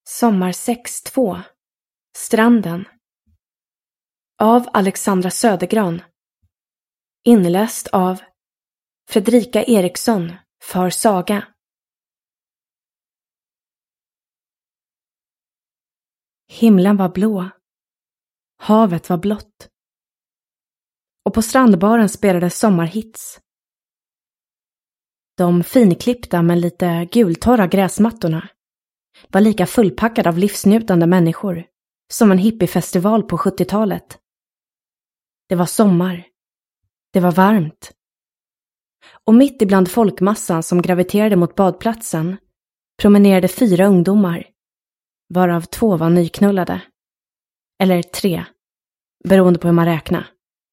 Sommar 6-2. Stranden. Av Alexandra Södergran. Inläst av Fredrika Eriksson för Saga. Himlen var blå. Havet var blått. Och på strandbaren spelades sommarhits. De finklippta men lite gultorra gräsmattorna var lika fullpackade av livsnjutande människor som en hippiefestival på 70-talet. Det var sommar. Det var varmt. Och mitt ibland folkmassan som graviterade mot badplatsen promenerade 4 ungdomar, varav 2 var nyknullade. Eller 3, beroende på hur man räknar.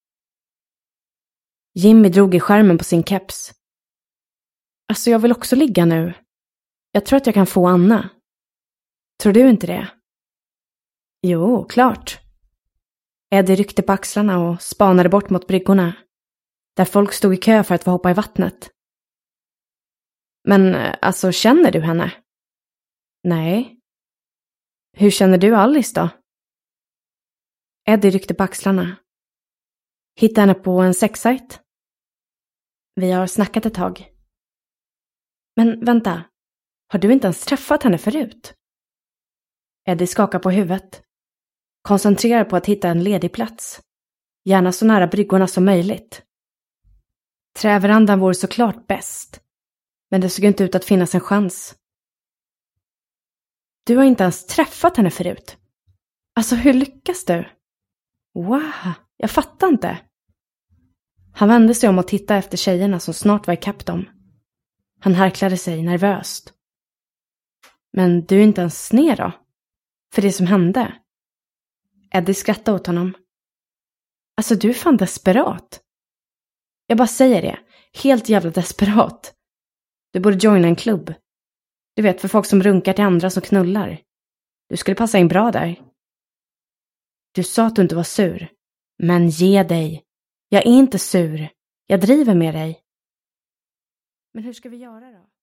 Jimmy drog i skärmen på sin keps. Alltså, jag vill också ligga nu. Jag tror att jag kan få Anna. Tror du inte det? Jo, klart. Eddie ryckte på axlarna och spanade bort mot bryggorna, där folk stod i kö för att få hoppa i vattnet. Men alltså, känner du henne? Nej. Hur känner du Alice då? Eddie ryckte på axlarna. Hittade henne på en sexsajt. Vi har snackat ett tag. Men vänta, har du inte ens träffat henne förut? Eddie skakar på huvudet. Koncentrerar på att hitta en ledig plats. Gärna så nära bryggorna som möjligt. Träverandan vore såklart bäst. Men det såg inte ut att finnas en chans. Du har inte ens träffat henne förut. Alltså, hur lyckas du? Wow, jag fattar inte. Han vände sig om och tittade efter tjejerna som snart var ikapp dem. Han harklade sig nervöst. Men du är inte ens sned då? För det som hände? Eddie skrattade åt honom. Alltså, du är fan desperat. Jag bara säger det. Helt jävla desperat. Du borde joina en klubb. Du vet, för folk som runkar till andra som knullar. Du skulle passa in bra där. Du sa att du inte var sur. Men ge dig. Jag är inte sur. Jag driver med dig. Men hur ska vi göra då?